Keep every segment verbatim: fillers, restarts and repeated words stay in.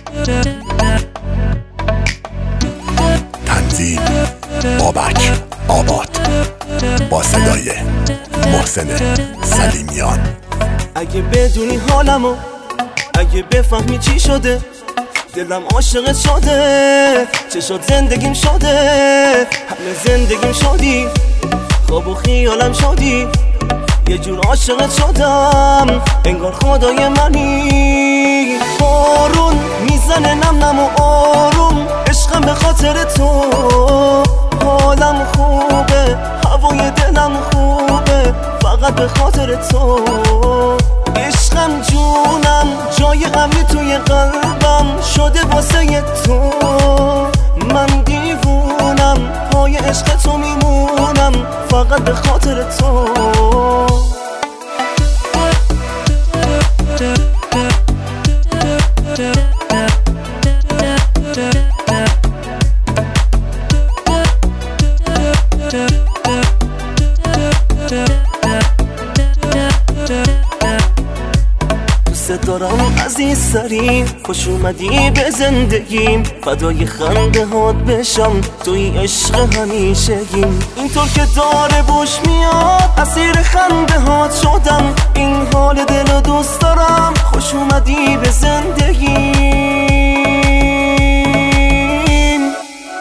تنظیم بابک آباد با صدای محسن سلیمیان. اگه بدونی حالمو، اگه بفهمی چی شده، دلم عاشقت شده، چشات زندگیم شده، همه زندگیم شدی، خواب و خیالم شدی، یه جور عاشقت شدم انگار خدای منی. بارون میزنه نم نم و آروم، عشقم به خاطر تو، حالم خوبه، هوای دلم خوبه، فقط به خاطر تو. عشقم جونم، جای امنی توی قلبم شده واسه تو. من دیوونم، پای عشق تو میمونم، فقط به خاطر تو. دوست دارم عزیز ترین، خوش اومدی به زندگیم، فدای خنده هات بشم، توی عشق همیشگیم. اینطور که داره بوش میاد، اسیر خنده هات شدم، این حال دل دوست دارم، خوش اومدی به زندگیم.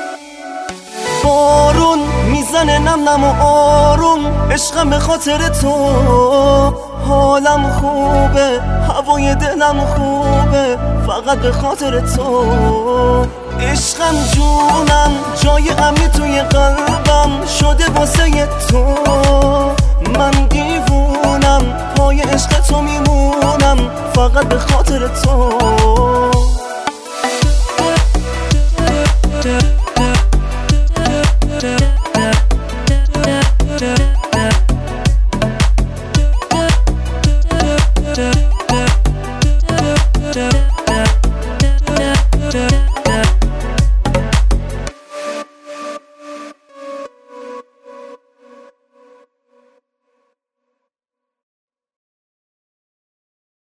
بارون میزنه نم نم و آروم، عشقم به خاطر تو، حالم خوبه، هوای دلم خوبه، فقط به خاطر تو. عشقم جونم، جای امنی توی قلبم شده واسه تو. من دیوونم، پای عشق تو میمونم، فقط به خاطر تو.